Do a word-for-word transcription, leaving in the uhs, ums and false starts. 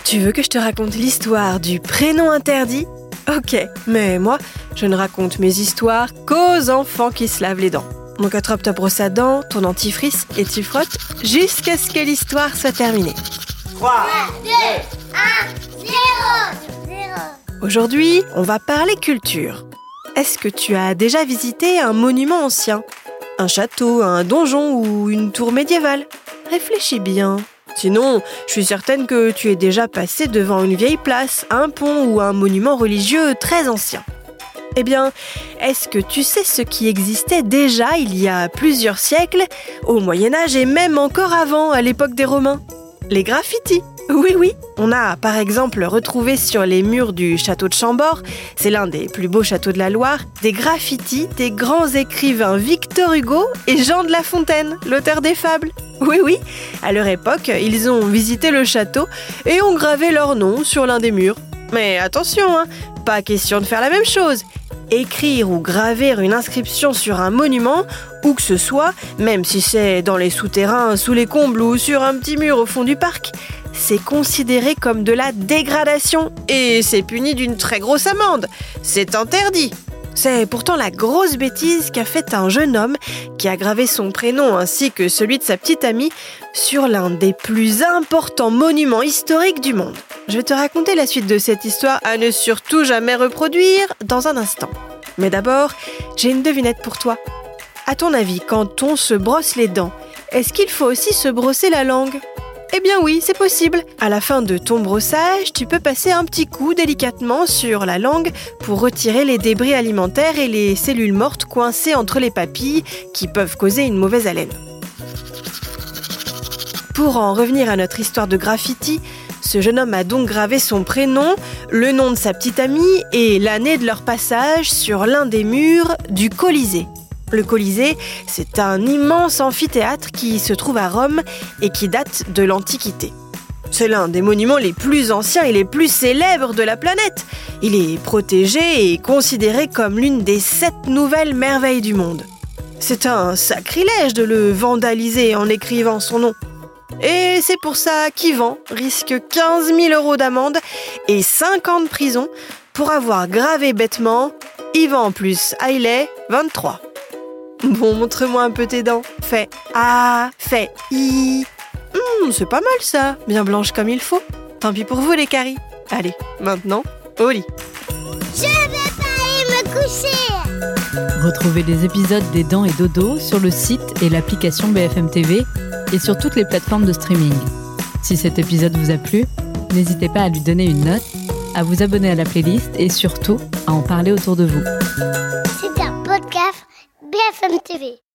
Tu veux que je te raconte l'histoire du prénom interdit ? Ok, mais moi, je ne raconte mes histoires qu'aux enfants qui se lavent les dents. Donc attrape ta brosse à dents, ton dentifrice et tu frottes jusqu'à ce que l'histoire soit terminée. trois, deux, un, zéro. Aujourd'hui, on va parler culture. Est-ce que tu as déjà visité un monument ancien ? Un château, un donjon ou une tour médiévale ? Réfléchis bien. Sinon, je suis certaine que tu es déjà passé devant une vieille place, un pont ou un monument religieux très ancien. Eh bien, est-ce que tu sais ce qui existait déjà il y a plusieurs siècles, au Moyen-Âge et même encore avant, à l'époque des Romains ? Les graffitis. Oui, oui. On a par exemple retrouvé sur les murs du château de Chambord, c'est l'un des plus beaux châteaux de la Loire, des graffitis des grands écrivains Victor Hugo et Jean de La Fontaine, l'auteur des fables. Oui, oui. À leur époque, ils ont visité le château et ont gravé leur nom sur l'un des murs. Mais attention, hein, pas question de faire la même chose. Écrire ou graver une inscription sur un monument, où que ce soit, même si c'est dans les souterrains, sous les combles ou sur un petit mur au fond du parc, c'est considéré comme de la dégradation et c'est puni d'une très grosse amende. C'est interdit. C'est pourtant la grosse bêtise qu'a faite un jeune homme qui a gravé son prénom ainsi que celui de sa petite amie sur l'un des plus importants monuments historiques du monde. Je vais te raconter la suite de cette histoire à ne surtout jamais reproduire dans un instant. Mais d'abord, j'ai une devinette pour toi. À ton avis, quand on se brosse les dents, est-ce qu'il faut aussi se brosser la langue ? Eh bien oui, c'est possible. À la fin de ton brossage, tu peux passer un petit coup délicatement sur la langue pour retirer les débris alimentaires et les cellules mortes coincées entre les papilles qui peuvent causer une mauvaise haleine. Pour en revenir à notre histoire de graffiti, ce jeune homme a donc gravé son prénom, le nom de sa petite amie et l'année de leur passage sur l'un des murs du Colisée. Le Colisée, c'est un immense amphithéâtre qui se trouve à Rome et qui date de l'Antiquité. C'est l'un des monuments les plus anciens et les plus célèbres de la planète. Il est protégé et considéré comme l'une des sept nouvelles merveilles du monde. C'est un sacrilège de le vandaliser en écrivant son nom. Et c'est pour ça qu'Yvan risque quinze mille euros d'amende et cinq ans de prison pour avoir gravé bêtement Yvan plus Hailey vingt-trois. Bon, montre-moi un peu tes dents. Fais A, fais I. Hum, c'est pas mal ça, bien blanche comme il faut. Tant pis pour vous les caries. Allez, maintenant, au lit. Je vais pas aller me coucher. Retrouvez les épisodes des Dents et Dodo sur le site et l'application B F M T V et sur toutes les plateformes de streaming. Si cet épisode vous a plu, n'hésitez pas à lui donner une note, à vous abonner à la playlist et surtout à en parler autour de vous. C'est un podcast B F M T V.